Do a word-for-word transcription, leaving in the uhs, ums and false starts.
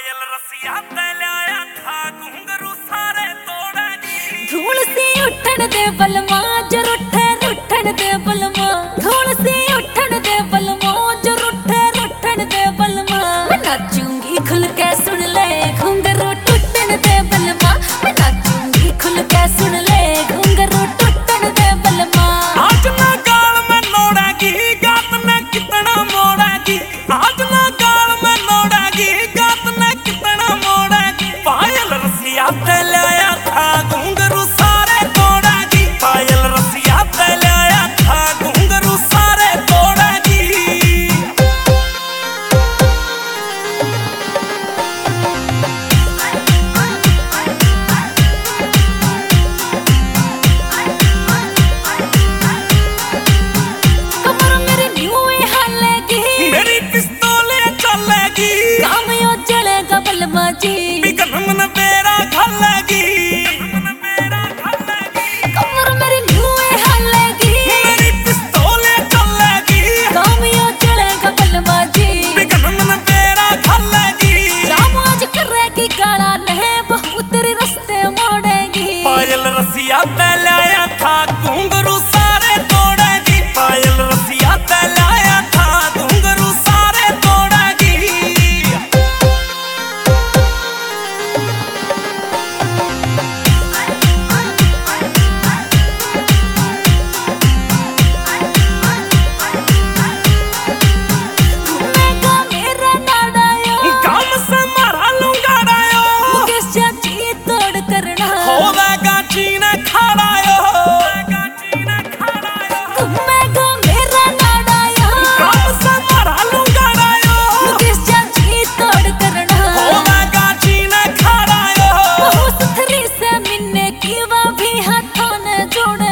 पायल रसिया तलाया था घुंघरू सारे तोड़ेगी। धूल सी उठन दे बलमा जो रुठे रुठन दे बलमा, धूल सी उठन दे बलमा जो रुठे रुठन दे बलमा। मैं नाचूंगी खुल के सुन ले घुंघरू टूटन दे बलमा, मैं नाचूंगी खुल के सुन ले घुंघरू टूटन दे बलमा। आज ना गाल में नोड़ेगी गात ने कितना मोड़ेगी, आज ना गाल में नोड़ेगी गात ने कितना मोड़ेगी। पायल रसिया तलाया था घुंघरू सारे तोड़ेगी, पायल रसिया तलाया था घुंघरू सारे तोड़ेगी। कमर मेरी न्यू हालेगी, मेरी पिस्तौले चलेगी, काम यो जलेगा बलमा जी। बिगन मन बेरा घलेगी, कमर मेरी न्यू हालेगी, मेरी पिस्तौले चलेगी, काम यो जलेगा बलमा जी। बिगन मन बेरा घलेगी। राम आज करेगी गाना नहीं बहुत तेरे रास्ते मोड़ेगी। पायल रसिया तलाया था घुंघरू सारे तोड़ेगी, पायल रसिया तलाया था घुंघरू सारे तोड़ेगी। घूमेगा मेरा नाड़ायो, काम से मारा लूंगाड़ायो, मुकेश चाची तोड़ करना। होवेगा चीने खाड़ायो, घूमेगा मेरा नाड़ायो, काम से मारा लूंगाड़ायो, मुकेश चाची तोड़ करना। होवेगा चीने खाड़ायो। बहुत थरी से मिलने की वा भी हाथों ने जोड़े